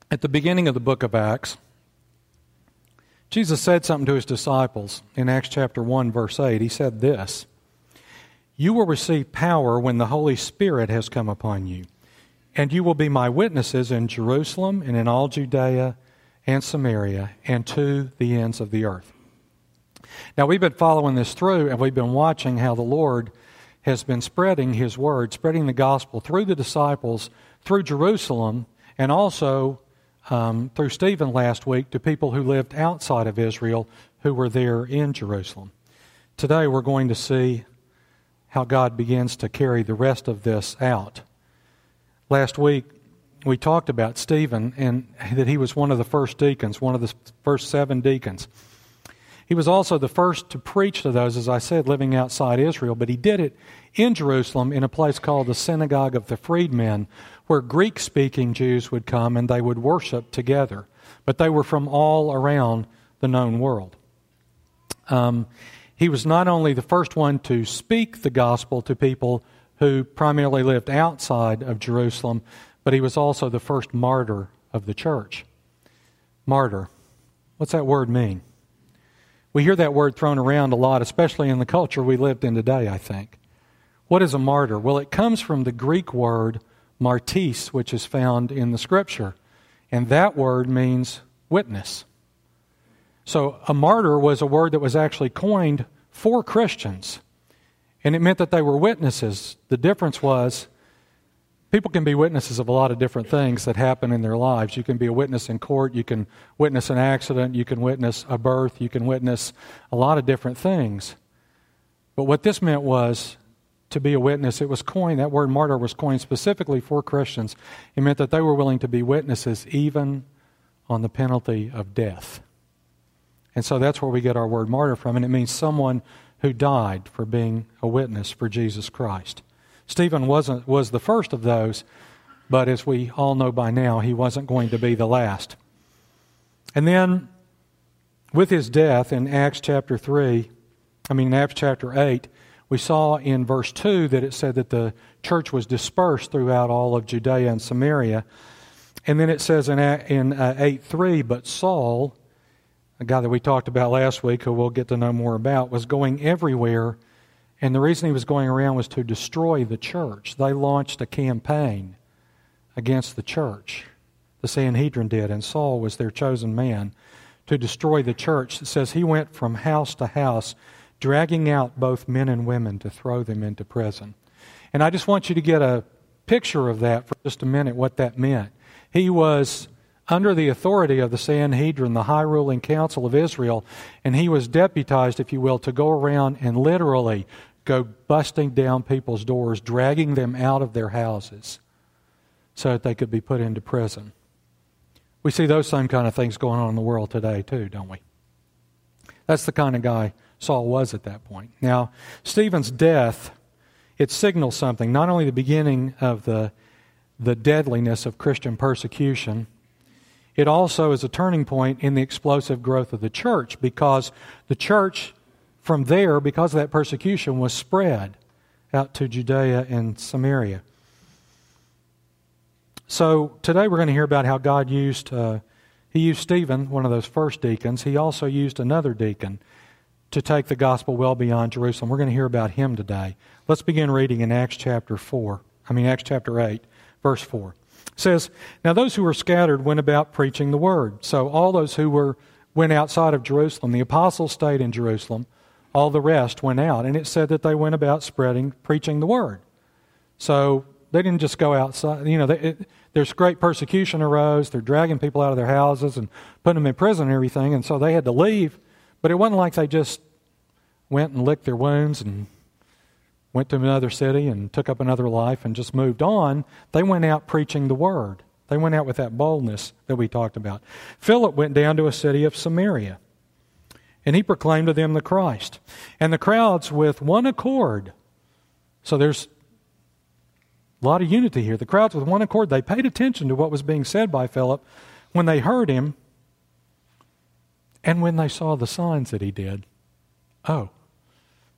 At the beginning of the book of Acts, Jesus said something to his disciples in Acts chapter 1, verse 8. He said this, "You will receive power when the Holy Spirit has come upon you, and you will be my witnesses in Jerusalem and in all Judea and Samaria and to the ends of the earth." Now, we've been following this through, and we've been watching how the Lord has been spreading His word, spreading the gospel through the disciples, through Jerusalem, and also through Stephen last week to people who lived outside of Israel who were there in Jerusalem. Today we're going to see how God begins to carry the rest of this out. Last week we talked about Stephen and that he was one of the first deacons, one of the first 7 deacons. He was also the first to preach to those, as I said, living outside Israel, but he did it in Jerusalem in a place called the Synagogue of the Freedmen, where Greek-speaking Jews would come and they would worship together. But they were from all around the known world. He was not only the first one to speak the gospel to people who primarily lived outside of Jerusalem, but he was also the first martyr of the church. Martyr. What's that word mean? We hear that word thrown around a lot, especially in the culture we lived in today, I think. What is a martyr? Well, it comes from the Greek word martis, which is found in the Scripture. And that word means witness. So a martyr was a word that was actually coined for Christians. And it meant that they were witnesses. The difference was, people can be witnesses of a lot of different things that happen in their lives. You can be a witness in court, you can witness an accident, you can witness a birth, you can witness a lot of different things. But what this meant was to be a witness. It was coined, that word martyr was coined specifically for Christians. It meant that they were willing to be witnesses even on the penalty of death. And so that's where we get our word martyr from, and it means someone who died for being a witness for Jesus Christ. Stephen was the first of those, but as we all know by now, he wasn't going to be the last. And then, with his death in Acts chapter 8, we saw in verse 2 that it said that the church was dispersed throughout all of Judea and Samaria. And then it says in 8:3, but Saul, a guy that we talked about last week, who we'll get to know more about, was going everywhere. And the reason he was going around was to destroy the church. They launched a campaign against the church. The Sanhedrin did, and Saul was their chosen man to destroy the church. It says he went from house to house, dragging out both men and women to throw them into prison. And I just want you to get a picture of that for just a minute, what that meant. He was under the authority of the Sanhedrin, the high ruling council of Israel, and he was deputized, if you will, to go around and literally go busting down people's doors, dragging them out of their houses so that they could be put into prison. We see those same kind of things going on in the world today too, don't we? That's the kind of guy Saul was at that point. Now, Stephen's death, it signals something, not only the beginning of the deadliness of Christian persecution, it also is a turning point in the explosive growth of the church, because the church from there, because of that persecution, was spread out to Judea and Samaria. So today we're going to hear about how God used Stephen, one of those first deacons. He also used another deacon to take the gospel well beyond Jerusalem. We're going to hear about him today. Let's begin reading in Acts chapter 8, verse 4. It says, "Now those who were scattered went about preaching the word." So all those who went outside of Jerusalem, the apostles stayed in Jerusalem, all the rest went out. And it said that they went about preaching the word. So they didn't just go outside. There's great persecution arose. They're dragging people out of their houses and putting them in prison and everything. And so they had to leave. But it wasn't like they just went and licked their wounds and went to another city and took up another life and just moved on. They went out preaching the word. They went out with that boldness that we talked about. Philip went down to a city of Samaria, and he proclaimed to them the Christ. And the crowds with one accord, so there's a lot of unity here. The crowds with one accord, they paid attention to what was being said by Philip when they heard him and when they saw the signs that he did. Oh,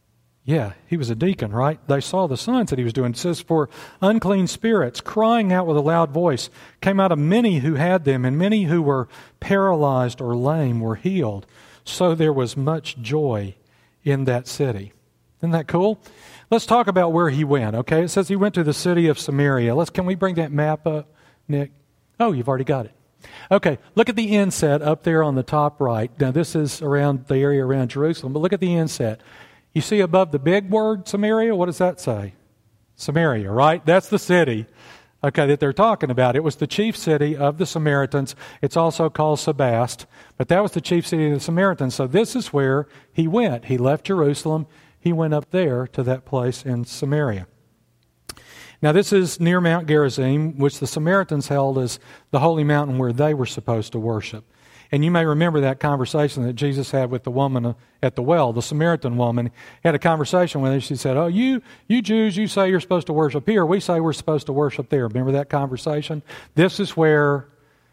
Yeah, he was a deacon, right? They saw the signs that he was doing. It says, for unclean spirits, crying out with a loud voice, came out of many who had them, and many who were paralyzed or lame were healed. So there was much joy in that city. Isn't that cool? Let's talk about where he went, okay? It says he went to the city of Samaria. Can we bring that map up, Nick? Oh, you've already got it. Okay, look at the inset up there on the top right. Now, this is around the area around Jerusalem, but look at the inset. You see above the big word, Samaria, what does that say? Samaria, right? That's the city, okay, that they're talking about. It was the chief city of the Samaritans. It's also called Sebast, but that was the chief city of the Samaritans. So this is where he went. He left Jerusalem. He went up there to that place in Samaria. Now, this is near Mount Gerizim, which the Samaritans held as the holy mountain where they were supposed to worship. And you may remember that conversation that Jesus had with the woman at the well, the Samaritan woman. He had a conversation with her. She said, oh, you Jews, you say you're supposed to worship here. We say we're supposed to worship there. Remember that conversation? This is the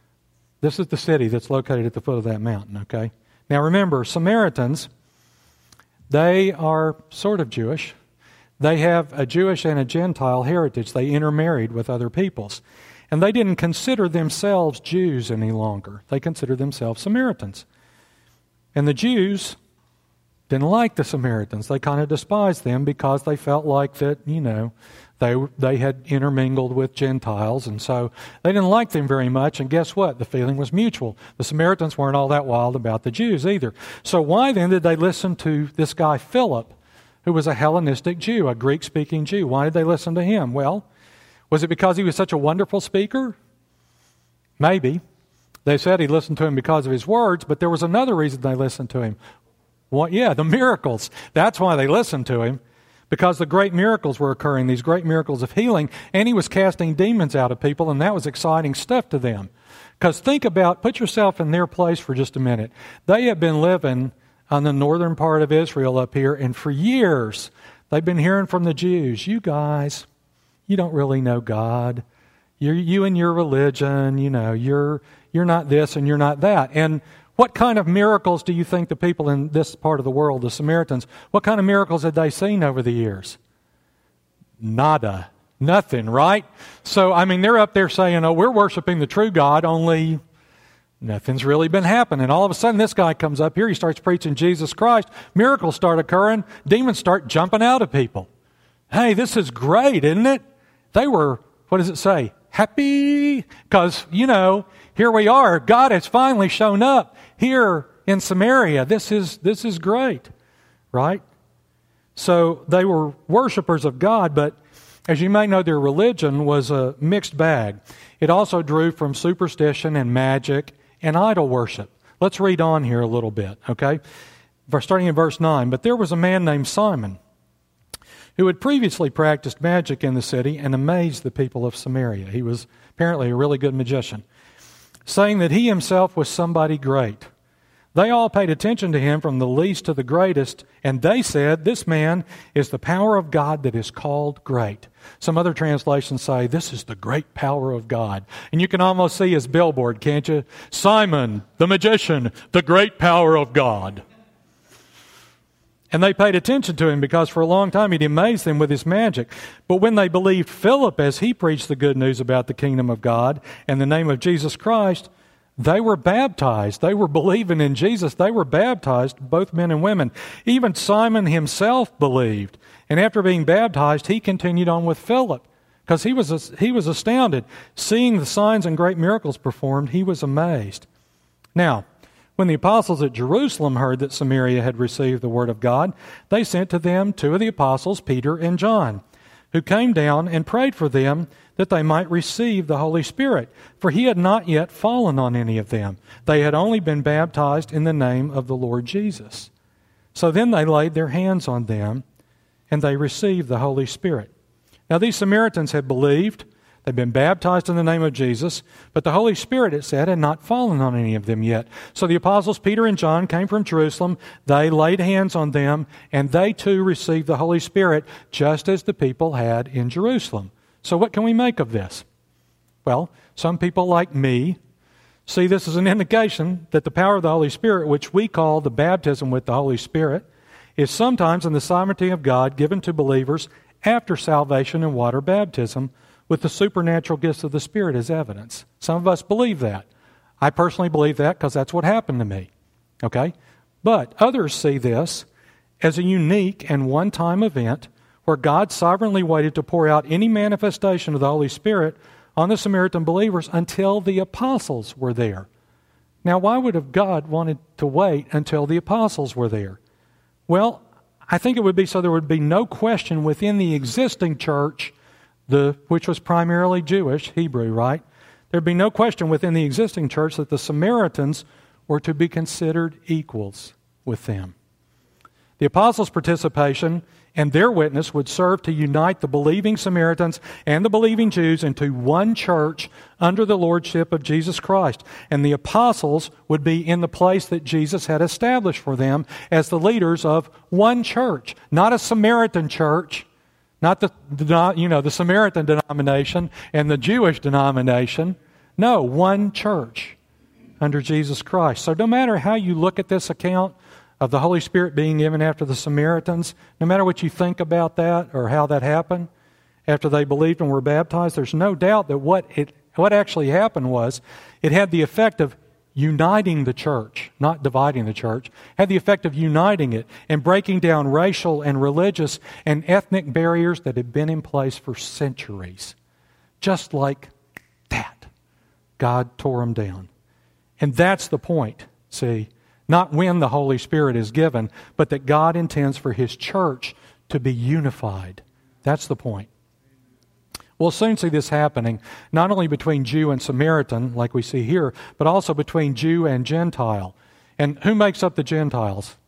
city that's located at the foot of that mountain, okay? Now remember, Samaritans, they are sort of Jewish. They have a Jewish and a Gentile heritage. They intermarried with other peoples. And they didn't consider themselves Jews any longer. They considered themselves Samaritans. And the Jews didn't like the Samaritans. They kind of despised them because they felt like that, they had intermingled with Gentiles. And so they didn't like them very much. And guess what? The feeling was mutual. The Samaritans weren't all that wild about the Jews either. So why then did they listen to this guy Philip, who was a Hellenistic Jew, a Greek-speaking Jew? Why did they listen to him? Well, was it because he was such a wonderful speaker? Maybe. They said he listened to him because of his words, but there was another reason they listened to him. Well, yeah, the miracles. That's why they listened to him, because the great miracles were occurring, these great miracles of healing, and he was casting demons out of people, and that was exciting stuff to them. Because put yourself in their place for just a minute. They have been living on the northern part of Israel up here, and for years they've been hearing from the Jews, you guys, you don't really know God. You and your religion, you're not this and you're not that. And what kind of miracles do you think the people in this part of the world, the Samaritans, what kind of miracles had they seen over the years? Nada. Nothing, right? So, they're up there saying, oh, we're worshiping the true God, only nothing's really been happening. All of a sudden, this guy comes up here, he starts preaching Jesus Christ, miracles start occurring, demons start jumping out of people. Hey, this is great, isn't it? They were, what does it say? Happy? Because, here we are. God has finally shown up here in Samaria. This is great, right? So they were worshipers of God, but as you may know, their religion was a mixed bag. It also drew from superstition and magic and idol worship. Let's read on here a little bit, okay? Starting in verse 9. But there was a man named Simon who had previously practiced magic in the city and amazed the people of Samaria. He was apparently a really good magician, saying that he himself was somebody great. They all paid attention to him from the least to the greatest, and they said, this man is the power of God that is called great. Some other translations say, this is the great power of God. And you can almost see his billboard, can't you? Simon, the magician, the great power of God. And they paid attention to him because for a long time he'd amazed them with his magic. But when they believed Philip as he preached the good news about the kingdom of God and the name of Jesus Christ, they were baptized. They were believing in Jesus. They were baptized, both men and women. Even Simon himself believed. And after being baptized, he continued on with Philip because he was astounded. Seeing the signs and great miracles performed, he was amazed. Now, when the apostles at Jerusalem heard that Samaria had received the word of God, they sent to them two of the apostles, Peter and John, who came down and prayed for them that they might receive the Holy Spirit, for he had not yet fallen on any of them. They had only been baptized in the name of the Lord Jesus. So then they laid their hands on them, and they received the Holy Spirit. Now these Samaritans had believed. They'd been baptized in the name of Jesus, but the Holy Spirit, it said, had not fallen on any of them yet. So the apostles Peter and John came from Jerusalem. They laid hands on them, and they too received the Holy Spirit, just as the people had in Jerusalem. So what can we make of this? Well, some people like me see this as an indication that the power of the Holy Spirit, which we call the baptism with the Holy Spirit, is sometimes in the sovereignty of God given to believers after salvation and water baptism with the supernatural gifts of the Spirit as evidence. Some of us believe that. I personally believe that because that's what happened to me. Okay? But others see this as a unique and one-time event where God sovereignly waited to pour out any manifestation of the Holy Spirit on the Samaritan believers until the apostles were there. Now, why would have God wanted to wait until the apostles were there? Well, I think it would be so there would be no question within the existing church, which was primarily Jewish, Hebrew, right? There'd be no question within the existing church that the Samaritans were to be considered equals with them. The apostles' participation and their witness would serve to unite the believing Samaritans and the believing Jews into one church under the lordship of Jesus Christ. And the apostles would be in the place that Jesus had established for them as the leaders of one church, not a Samaritan church, not the Samaritan denomination and the Jewish denomination. No, one church under Jesus Christ. So no matter how you look at this account of the Holy Spirit being given after the Samaritans, no matter what you think about that or how that happened after they believed and were baptized, there's no doubt that what actually happened was it had the effect of uniting the church, not dividing the church, had the effect of uniting it and breaking down racial and religious and ethnic barriers that had been in place for centuries. Just like that, God tore them down. And that's the point, see. Not when the Holy Spirit is given, but that God intends for His church to be unified. That's the point. We'll soon see this happening, not only between Jew and Samaritan, like we see here, but also between Jew and Gentile. And who makes up the Gentiles?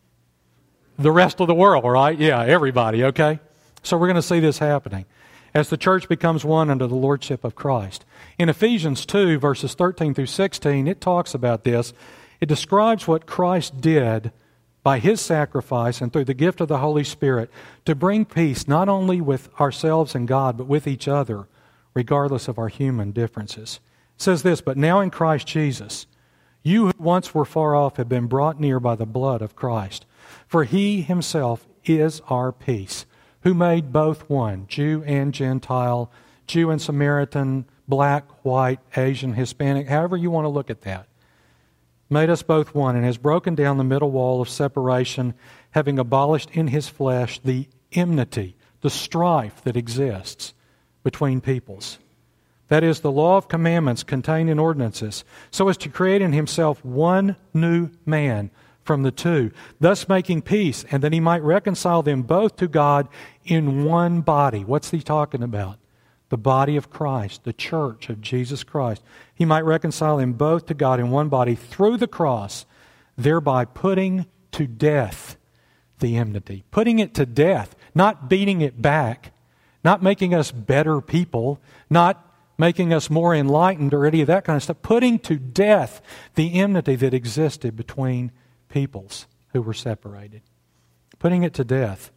The rest of the world, right? Yeah, everybody, okay? So we're going to see this happening as the church becomes one under the lordship of Christ. In Ephesians 2, verses 13 through 16, it talks about this. It describes what Christ did by His sacrifice and through the gift of the Holy Spirit to bring peace not only with ourselves and God, but with each other, regardless of our human differences. It says this, "But now in Christ Jesus, you who once were far off have been brought near by the blood of Christ. For He Himself is our peace, who made both one, Jew and Gentile, Jew and Samaritan, black, white, Asian, Hispanic, however you want to look at that. Made us both one, and has broken down the middle wall of separation, having abolished in His flesh the enmity, the strife that exists between peoples. That is, the law of commandments contained in ordinances, so as to create in Himself one new man from the two, thus making peace, and that He might reconcile them both to God in one body." What's He talking about? The body of Christ, the church of Jesus Christ. He might reconcile them both to God in one body through the cross, thereby putting to death the enmity. Putting it to death, not beating it back, not making us better people, not making us more enlightened or any of that kind of stuff. Putting to death the enmity that existed between peoples who were separated. Putting it to death.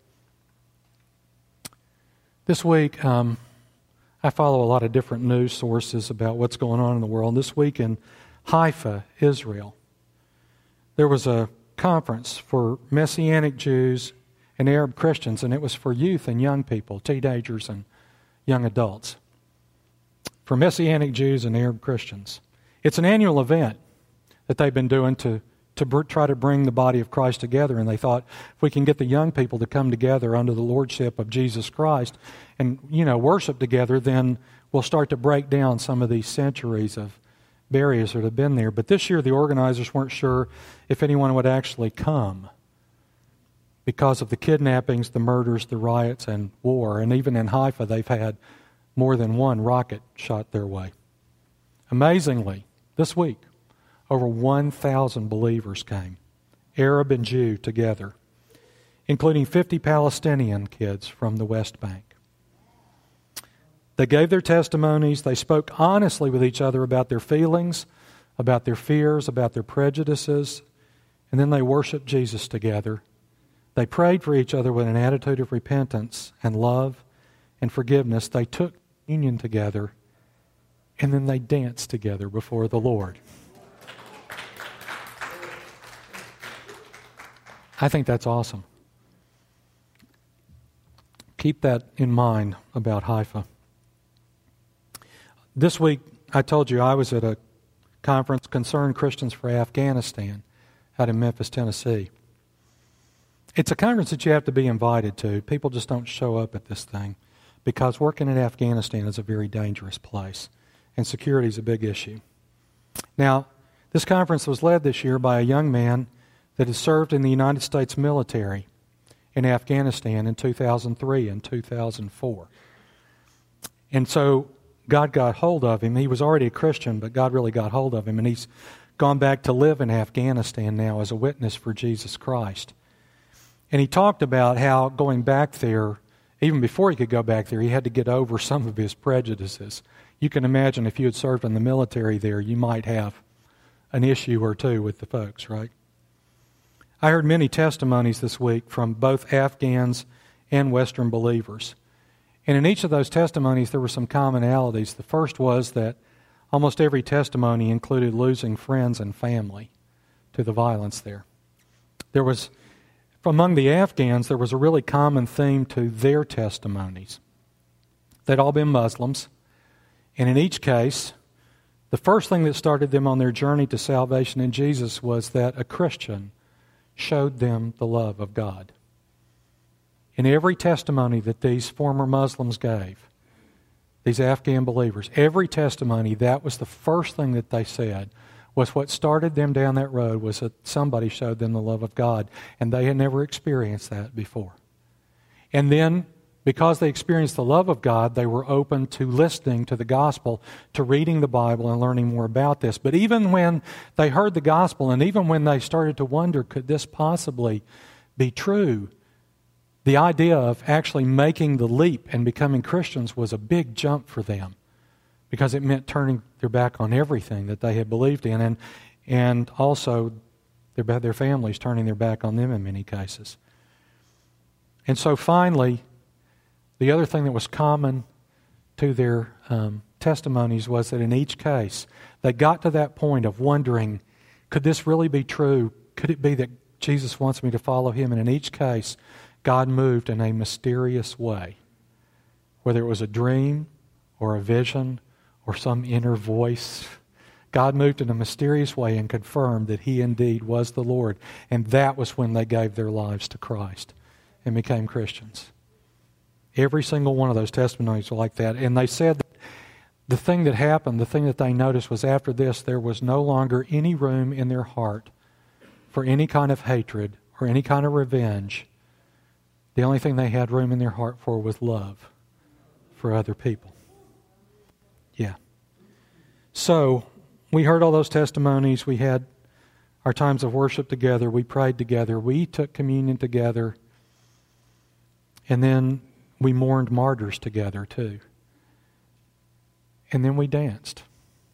This week, I follow a lot of different news sources about what's going on in the world. This week in Haifa, Israel, there was a conference for Messianic Jews and Arab Christians, and it was for youth and young people, teenagers and young adults. For Messianic Jews and Arab Christians. It's an annual event that they've been doing to try to bring the body of Christ together, and they thought if we can get the young people to come together under the lordship of Jesus Christ and, worship together, then we'll start to break down some of these centuries of barriers that have been there. But this year the organizers weren't sure if anyone would actually come because of the kidnappings, the murders, the riots, and war. And even in Haifa, they've had more than one rocket shot their way. Amazingly, this week, over 1,000 believers came, Arab and Jew together, including 50 Palestinian kids from the West Bank. They gave their testimonies. They spoke honestly with each other about their feelings, about their fears, about their prejudices, and then they worshiped Jesus together. They prayed for each other with an attitude of repentance and love and forgiveness. They took communion together, and then they danced together before the Lord. I think that's awesome. Keep that in mind about Haifa. This week, I told you I was at a conference, Concerned Christians for Afghanistan, out in Memphis, Tennessee. It's a conference that you have to be invited to. People just don't show up at this thing because working in Afghanistan is a very dangerous place, and security is a big issue. Now, this conference was led this year by a young man that has served in the United States military in Afghanistan in 2003 and 2004. And so God got hold of him. He was already a Christian, but God really got hold of him, and he's gone back to live in Afghanistan now as a witness for Jesus Christ. And he talked about how going back there, even before he could go back there, he had to get over some of his prejudices. You can imagine if you had served in the military there, you might have an issue or two with the folks, right? I heard many testimonies this week from both Afghans and Western believers. And in each of those testimonies, there were some commonalities. The first was that almost every testimony included losing friends and family to the violence there. Among the Afghans, there was a really common theme to their testimonies. They'd all been Muslims, and in each case, the first thing that started them on their journey to salvation in Jesus was that a Christian showed them the love of God. In every testimony that these former Muslims gave, these Afghan believers, every testimony, that was the first thing that they said, was what started them down that road was that somebody showed them the love of God, and they had never experienced that before. And then, because they experienced the love of God, they were open to listening to the gospel, to reading the Bible and learning more about this. But even when they heard the gospel, and even when they started to wonder, could this possibly be true, the idea of actually making the leap and becoming Christians was a big jump for them, because it meant turning their back on everything that they had believed in, and also their families turning their back on them in many cases. And so finally, the other thing that was common to their testimonies was that in each case, they got to that point of wondering, could this really be true? Could it be that Jesus wants me to follow Him? And in each case, God moved in a mysterious way, whether it was a dream or a vision or some inner voice. God moved in a mysterious way and confirmed that He indeed was the Lord. And that was when they gave their lives to Christ and became Christians. Every single one of those testimonies were like that. And they said that the thing that happened, the thing that they noticed was after this, there was no longer any room in their heart for any kind of hatred or any kind of revenge. The only thing they had room in their heart for was love for other people. Yeah. So, we heard all those testimonies. We had our times of worship together. We prayed together. We took communion together. And then we mourned martyrs together too. And then we danced.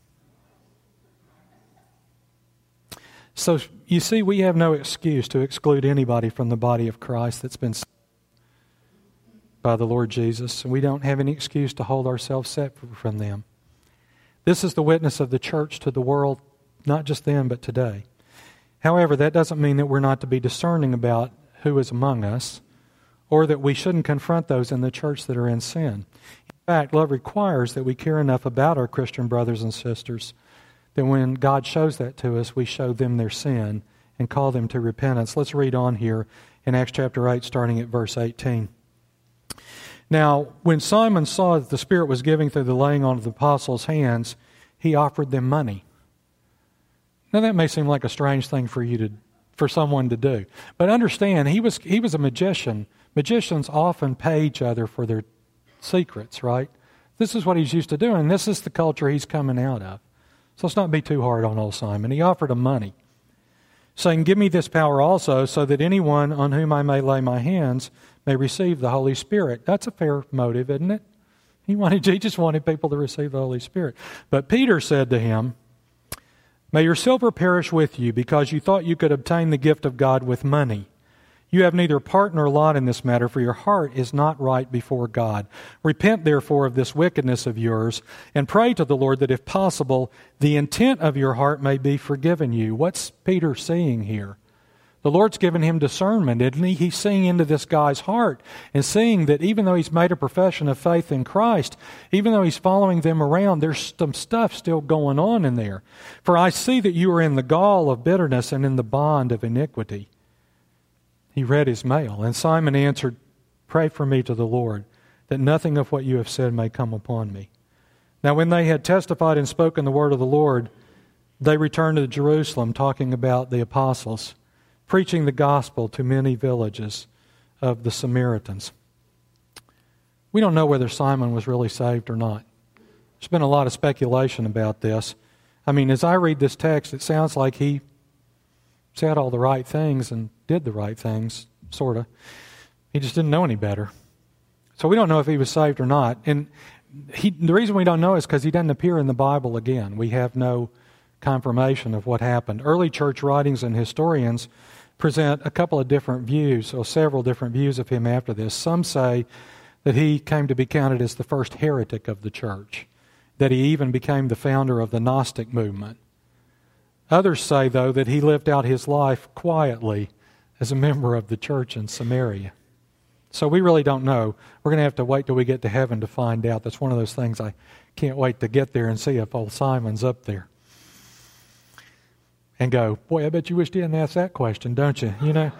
So, you see, we have no excuse to exclude anybody from the body of Christ that's been saved by the Lord Jesus. And we don't have any excuse to hold ourselves separate from them. This is the witness of the church to the world, not just then, but today. However, that doesn't mean that we're not to be discerning about who is among us, or that we shouldn't confront those in the church that are in sin. In fact, love requires that we care enough about our Christian brothers and sisters that when God shows that to us, we show them their sin and call them to repentance. Let's read on here in Acts chapter 8, starting at verse 18. Now, when Simon saw that the Spirit was giving through the laying on of the apostles' hands, he offered them money. Now, that may seem like a strange thing for someone to do. But understand, he was a magician. Magicians often pay each other for their secrets, right? This is what he's used to doing. This is the culture he's coming out of. So let's not be too hard on old Simon. He offered him money, saying, "Give me this power also, so that anyone on whom I may lay my hands may receive the Holy Spirit." That's a fair motive, isn't it? He just wanted people to receive the Holy Spirit. But Peter said to him, "May your silver perish with you, because you thought you could obtain the gift of God with money. You have neither part nor lot in this matter, for your heart is not right before God. Repent, therefore, of this wickedness of yours, and pray to the Lord that, if possible, the intent of your heart may be forgiven you." What's Peter seeing here? The Lord's given him discernment, isn't he? He's seeing into this guy's heart and seeing that even though he's made a profession of faith in Christ, even though he's following them around, there's some stuff still going on in there. For I see that you are in the gall of bitterness and in the bond of iniquity. He read his mail, and Simon answered, Pray for me to the Lord, that nothing of what you have said may come upon me. Now when they had testified and spoken the word of the Lord, they returned to Jerusalem, talking about the apostles, preaching the gospel to many villages of the Samaritans. We don't know whether Simon was really saved or not. There's been a lot of speculation about this. I mean, as I read this text, it sounds like he said all the right things and did the right things, sort of. He just didn't know any better. So we don't know if he was saved or not. And the reason we don't know is because he doesn't appear in the Bible again. We have no confirmation of what happened. Early church writings and historians present a couple of different views, or several different views of him after this. Some say that he came to be counted as the first heretic of the church, that he even became the founder of the Gnostic movement. Others say, though, that he lived out his life quietly as a member of the church in Samaria. So we really don't know. We're going to have to wait till we get to heaven to find out. That's one of those things I can't wait to get there and see if old Simon's up there. And go, boy, I bet you wish you didn't ask that question, don't you? You know?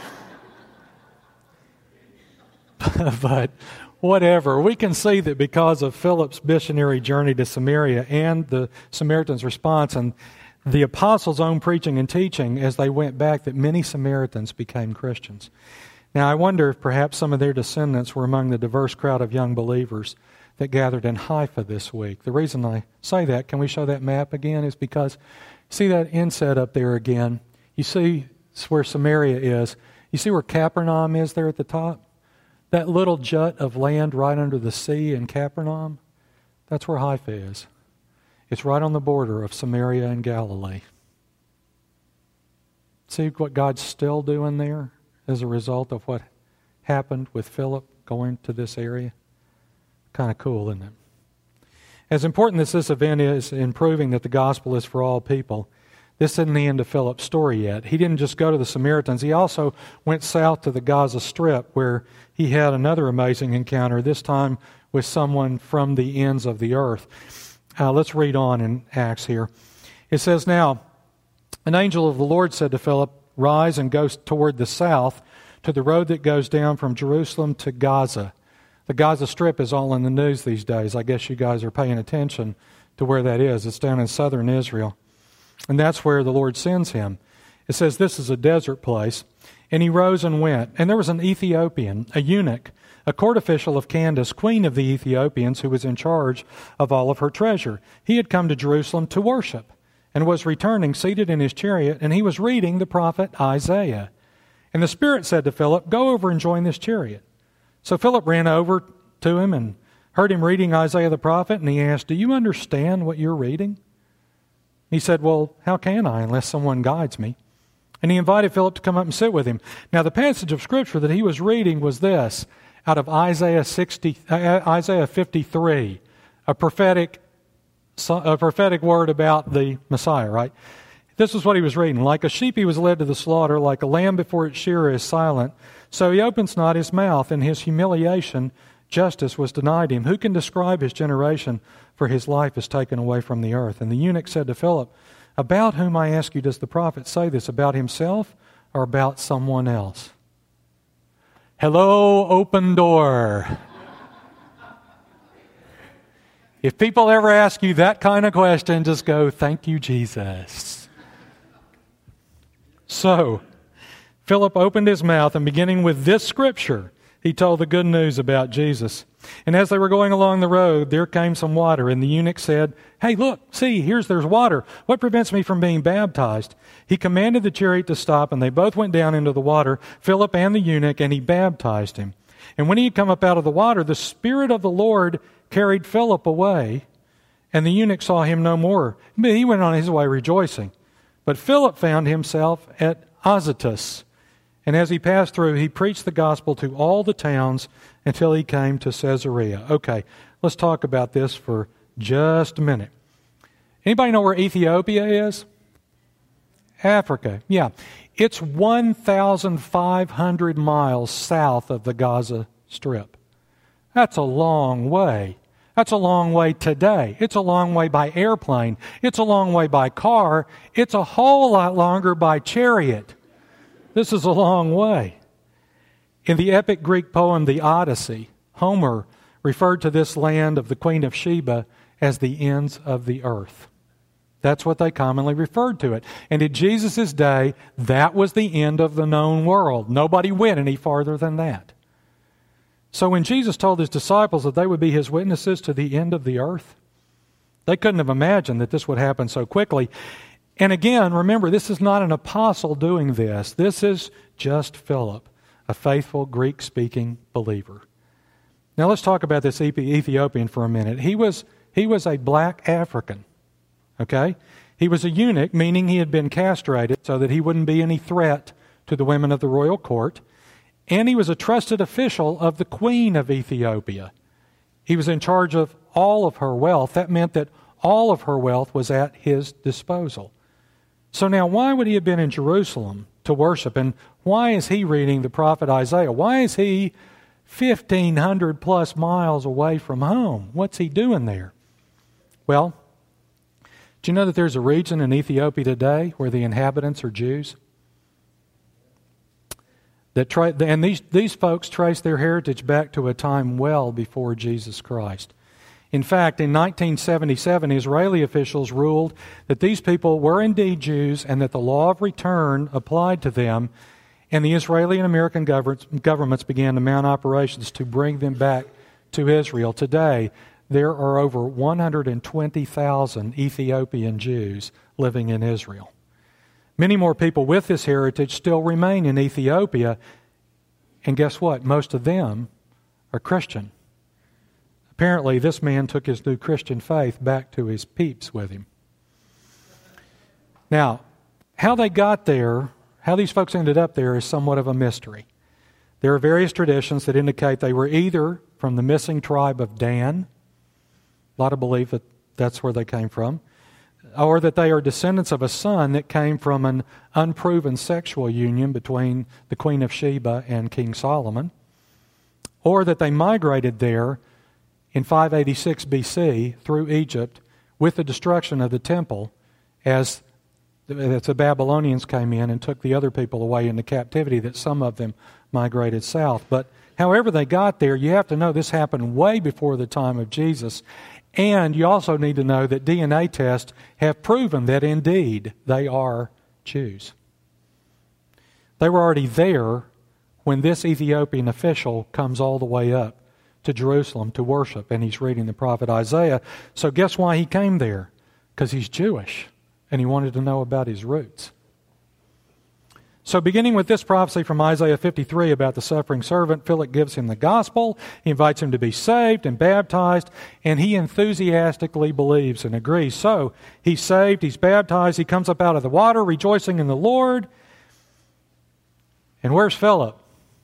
But whatever. We can see that because of Philip's missionary journey to Samaria and the Samaritans' response and the apostles' own preaching and teaching as they went back, that many Samaritans became Christians. Now, I wonder if perhaps some of their descendants were among the diverse crowd of young believers that gathered in Haifa this week. The reason I say that, can we show that map again, is because see that inset up there again? You see where Samaria is. You see where Capernaum is there at the top? That little jut of land right under the sea in Capernaum? That's where Haifa is. It's right on the border of Samaria and Galilee. See what God's still doing there as a result of what happened with Philip going to this area? Kind of cool, isn't it? As important as this event is in proving that the gospel is for all people, this isn't the end of Philip's story yet. He didn't just go to the Samaritans. He also went south to the Gaza Strip, where he had another amazing encounter, this time with someone from the ends of the earth. Let's read on in Acts here. It says, Now, an angel of the Lord said to Philip, Rise and go toward the south to the road that goes down from Jerusalem to Gaza. The Gaza Strip is all in the news these days. I guess you guys are paying attention to where that is. It's down in southern Israel. And that's where the Lord sends him. It says this is a desert place. And he rose and went. And there was an Ethiopian, a eunuch, a court official of Candace, queen of the Ethiopians, who was in charge of all of her treasure. He had come to Jerusalem to worship and was returning, seated in his chariot, and he was reading the prophet Isaiah. And the Spirit said to Philip, Go over and join this chariot. So Philip ran over to him and heard him reading Isaiah the prophet, and he asked, Do you understand what you're reading? He said, Well, how can I unless someone guides me? And he invited Philip to come up and sit with him. Now the passage of Scripture that he was reading was this, out of Isaiah 53, a prophetic word about the Messiah, right? This is what he was reading. Like a sheep he was led to the slaughter, like a lamb before its shearer is silent. So he opens not his mouth. In his humiliation, justice was denied him. Who can describe his generation? For his life is taken away from the earth. And the eunuch said to Philip, About whom, I ask you, does the prophet say this? About himself or about someone else? Hello, open door. If people ever ask you that kind of question, just go, Thank you, Jesus. So, Philip opened his mouth, and beginning with this scripture, he told the good news about Jesus. And as they were going along the road, there came some water, and the eunuch said, Hey, look, see, there's water. What prevents me from being baptized? He commanded the chariot to stop, and they both went down into the water, Philip and the eunuch, and he baptized him. And when he had come up out of the water, the Spirit of the Lord carried Philip away, and the eunuch saw him no more. But he went on his way rejoicing. But Philip found himself at Azotus, and as he passed through, he preached the gospel to all the towns until he came to Caesarea. Okay, let's talk about this for just a minute. Anybody know where Ethiopia is? Africa, yeah. It's 1,500 miles south of the Gaza Strip. That's a long way. That's a long way today. It's a long way by airplane. It's a long way by car. It's a whole lot longer by chariot. This is a long way. In the epic Greek poem, The Odyssey, Homer referred to this land of the Queen of Sheba as the ends of the earth. That's what they commonly referred to it. And in Jesus' day, that was the end of the known world. Nobody went any farther than that. So when Jesus told his disciples that they would be his witnesses to the end of the earth, they couldn't have imagined that this would happen so quickly. And again, remember, this is not an apostle doing this. This is just Philip, a faithful Greek-speaking believer. Now let's talk about this Ethiopian for a minute. He was a black African, okay? He was a eunuch, meaning he had been castrated so that he wouldn't be any threat to the women of the royal court. And he was a trusted official of the Queen of Ethiopia. He was in charge of all of her wealth. That meant that all of her wealth was at his disposal. So now, why would he have been in Jerusalem to worship? And why is he reading the prophet Isaiah? Why is he 1,500 plus miles away from home? What's he doing there? Well, do you know that there's a region in Ethiopia today where the inhabitants are Jews? And these folks trace their heritage back to a time well before Jesus Christ. In fact, in 1977, Israeli officials ruled that these people were indeed Jews and that the law of return applied to them, and the Israeli and American governments began to mount operations to bring them back to Israel. Today, there are over 120,000 Ethiopian Jews living in Israel. Many more people with this heritage still remain in Ethiopia, and guess what? Most of them are Christian. Apparently, this man took his new Christian faith back to his peeps with him. Now, how they got there, how these folks ended up there is somewhat of a mystery. There are various traditions that indicate they were either from the missing tribe of Dan, a lot of believe that that's where they came from, or that they are descendants of a son that came from an unproven sexual union between the Queen of Sheba and King Solomon, or that they migrated there in 586 BC through Egypt with the destruction of the temple as the Babylonians came in and took the other people away into captivity, that some of them migrated south. But however they got there, you have to know this happened way before the time of Jesus. And you also need to know that DNA tests have proven that indeed they are Jews. They were already there when this Ethiopian official comes all the way up to Jerusalem to worship, and he's reading the prophet Isaiah. So guess why he came there? Because he's Jewish, and he wanted to know about his roots. So beginning with this prophecy from Isaiah 53 about the suffering servant, Philip gives him the gospel. He invites him to be saved and baptized, and he enthusiastically believes and agrees. So he's saved, he's baptized, he comes up out of the water, rejoicing in the Lord. And where's Philip?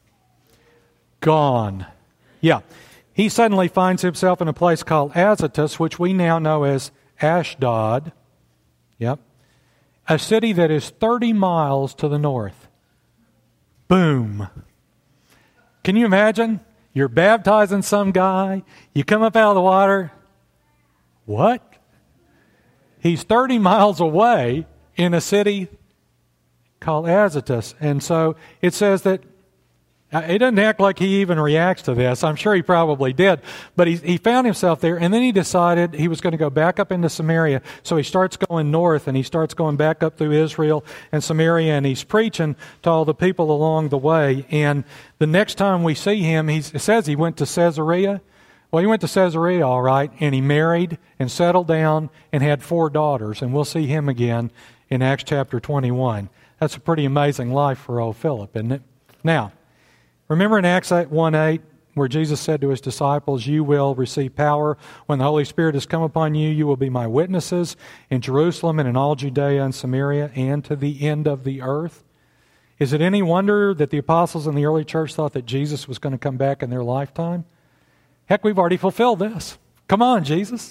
Gone. Yeah. He suddenly finds himself in a place called Azotus, which we now know as Ashdod. Yep. A city that is 30 miles to the north. Boom. Can you imagine? You're baptizing some guy. You come up out of the water. What? He's 30 miles away in a city called Azotus. And so it says that it doesn't act like he even reacts to this. I'm sure he probably did. But he found himself there, and then he decided he was going to go back up into Samaria. So he starts going north, and he starts going back up through Israel and Samaria, and he's preaching to all the people along the way. And the next time we see him, it says he went to Caesarea. Well, he went to Caesarea, all right, and he married and settled down and had 4 daughters. And we'll see him again in Acts chapter 21. That's a pretty amazing life for old Philip, isn't it? Now, remember in Acts 1:8 where Jesus said to his disciples, "You will receive power when the Holy Spirit has come upon you. You will be my witnesses in Jerusalem and in all Judea and Samaria and to the end of the earth." Is it any wonder that the apostles in the early church thought that Jesus was going to come back in their lifetime? Heck, we've already fulfilled this. Come on, Jesus.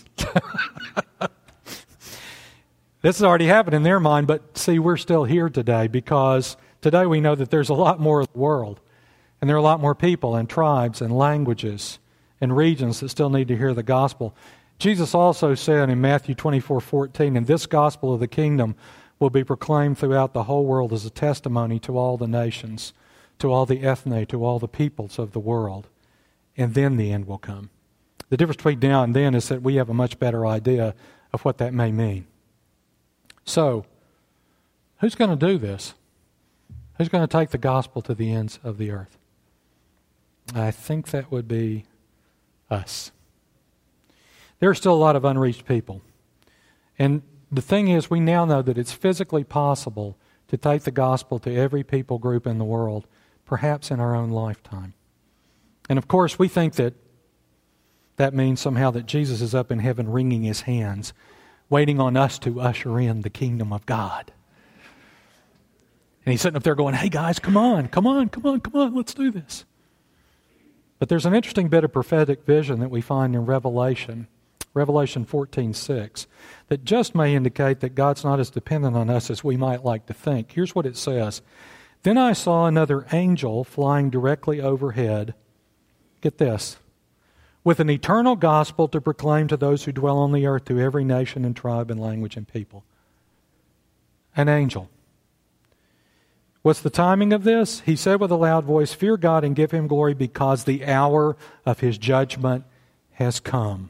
This has already happened in their mind, but see, we're still here today because Today we know that there's a lot more of the world, and there are a lot more people and tribes and languages and regions that still need to hear the gospel. Jesus also said in Matthew 24:14, "And this gospel of the kingdom will be proclaimed throughout the whole world as a testimony to all the nations, to all the ethne, to all the peoples of the world, and then the end will come." The difference between now and then is that we have a much better idea of what that may mean. So, who's going to do this? Who's going to take the gospel to the ends of the earth? I think that would be us. There are still a lot of unreached people. And the thing is, we now know that it's physically possible to take the gospel to every people group in the world, perhaps in our own lifetime. And of course, we think that that means somehow that Jesus is up in heaven wringing his hands, waiting on us to usher in the kingdom of God. And he's sitting up there going, "Hey guys, come on, let's do this." But there's an interesting bit of prophetic vision that we find in Revelation 14:6, that just may indicate that God's not as dependent on us as we might like to think. Here's what it says. "Then I saw another angel flying directly overhead," get this, "with an eternal gospel to proclaim to those who dwell on the earth, to every nation and tribe and language and people." An angel. What's the timing of this? He said with a loud voice, "Fear God and give him glory, because the hour of his judgment has come.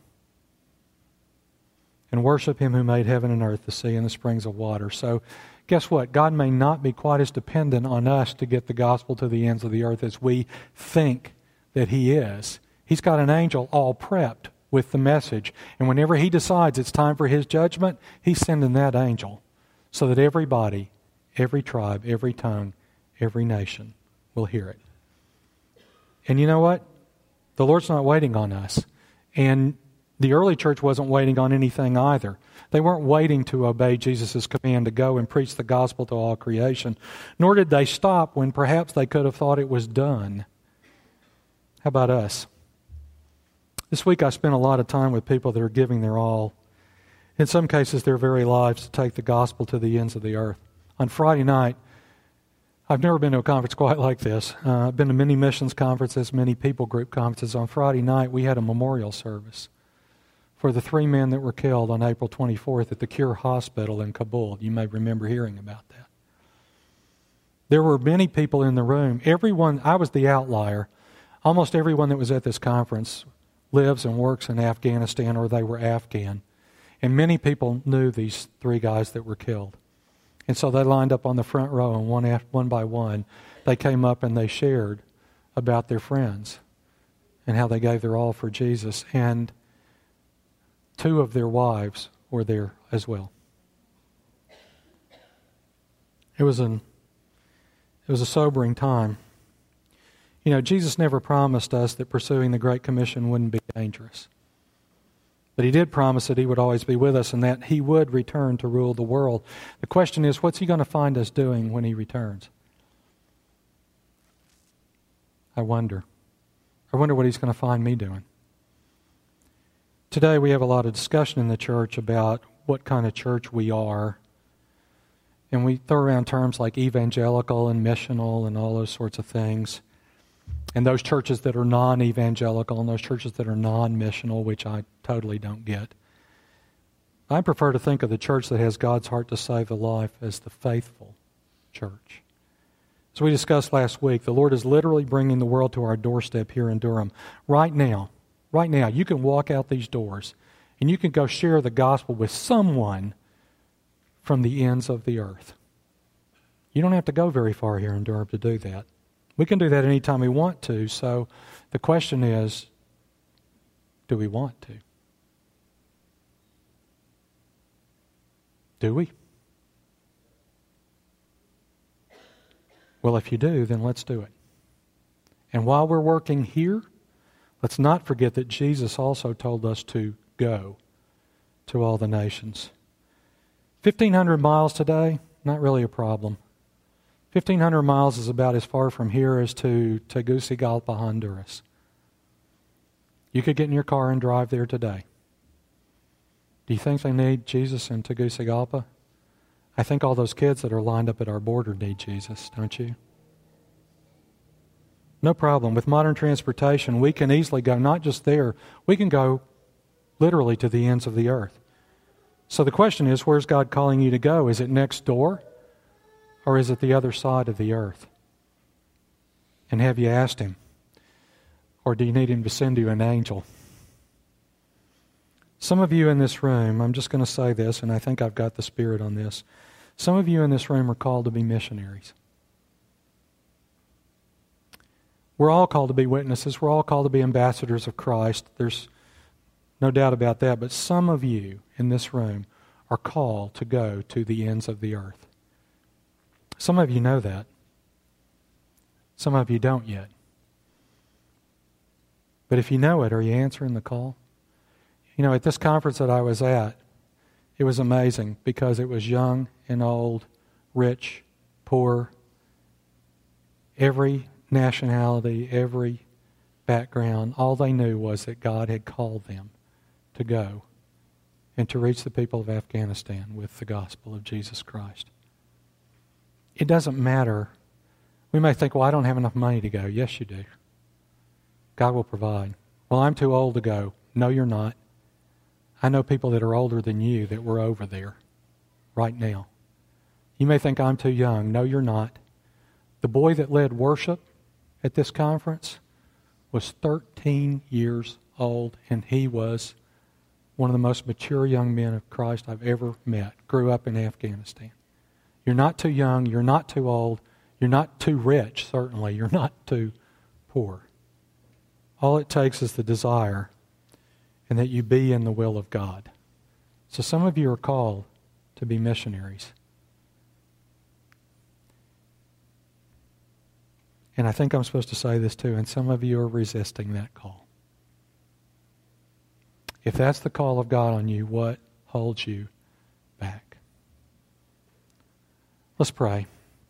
And worship him who made heaven and earth, the sea and the springs of water." So guess what? God may not be quite as dependent on us to get the gospel to the ends of the earth as we think that he is. He's got an angel all prepped with the message. And whenever he decides it's time for his judgment, he's sending that angel so that everybody, every tribe, every tongue, every nation will hear it. And you know what? The Lord's not waiting on us. And the early church wasn't waiting on anything either. They weren't waiting to obey Jesus' command to go and preach the gospel to all creation. Nor did they stop when perhaps they could have thought it was done. How about us? This week I spent a lot of time with people that are giving their all. In some cases, their very lives to take the gospel to the ends of the earth. On Friday night, I've never been to a conference quite like this. I've been to many missions conferences, many people group conferences. On Friday night, we had a memorial service for the 3 men that were killed on April 24th at the Cure Hospital in Kabul. You may remember hearing about that. There were many people in the room. Everyone, I was the outlier. Almost everyone that was at this conference lives and works in Afghanistan, or they were Afghan. And many people knew these 3 guys that were killed. And so they lined up on the front row, and one by one, they came up and they shared about their friends and how they gave their all for Jesus. And 2 of their wives were there as well. It was a sobering time. You know, Jesus never promised us that pursuing the Great Commission wouldn't be dangerous. But he did promise that he would always be with us and that he would return to rule the world. The question is, what's he going to find us doing when he returns? I wonder. I wonder what he's going to find me doing. Today we have a lot of discussion in the church about what kind of church we are. And we throw around terms like evangelical and missional and all those sorts of things. And those churches that are non-evangelical and those churches that are non-missional, which I totally don't get. I prefer to think of the church that has God's heart to save a life as the faithful church. As we discussed last week, the Lord is literally bringing the world to our doorstep here in Durham. Right now, you can walk out these doors and you can go share the gospel with someone from the ends of the earth. You don't have to go very far here in Durham to do that. We can do that anytime we want to, so the question is, do we want to? Do we? Well, if you do, then let's do it. And while we're working here, let's not forget that Jesus also told us to go to all the nations. 1,500 miles today, not really a problem. 1,500 miles is about as far from here as to Tegucigalpa, Honduras. You could get in your car and drive there today. Do you think they need Jesus in Tegucigalpa? I think all those kids that are lined up at our border need Jesus, don't you? No problem. With modern transportation, we can easily go not just there, we can go literally to the ends of the earth. So the question is, where's God calling you to go? Is it next door? Or is it the other side of the earth? And have you asked Him? Or do you need Him to send you an angel? Some of you in this room, I'm just going to say this, and I think I've got the Spirit on this. Some of you in this room are called to be missionaries. We're all called to be witnesses. We're all called to be ambassadors of Christ. There's no doubt about that. But some of you in this room are called to go to the ends of the earth. Some of you know that. Some of you don't yet. But if you know it, are you answering the call? You know, at this conference that I was at, it was amazing because it was young and old, rich, poor, every nationality, every background. All they knew was that God had called them to go and to reach the people of Afghanistan with the gospel of Jesus Christ. It doesn't matter. We may think, well, I don't have enough money to go. Yes, you do. God will provide. Well, I'm too old to go. No, you're not. I know people that are older than you that were over there right now. You may think I'm too young. No, you're not. The boy that led worship at this conference was 13 years old, and he was one of the most mature young men of Christ I've ever met. Grew up in Afghanistan. You're not too young. You're not too old. You're not too rich, certainly. You're not too poor. All it takes is the desire and that you be in the will of God. So some of you are called to be missionaries. And I think I'm supposed to say this too, and some of you are resisting that call. If that's the call of God on you, what holds you back? Let's pray.